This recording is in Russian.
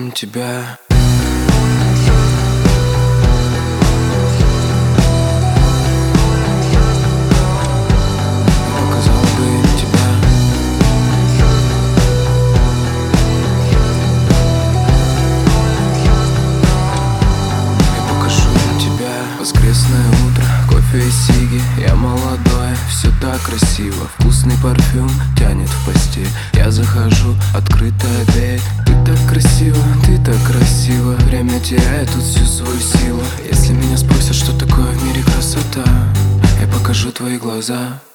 им тебя. Воскресное утро, кофе и сиги. Я молодой, все так красиво. Вкусный парфюм тянет в постель. Я захожу, открытая дверь. Ты так красиво, ты так красиво. Время теряет тут всю свою силу. Если меня спросят, что такое в мире красота, я покажу твои глаза.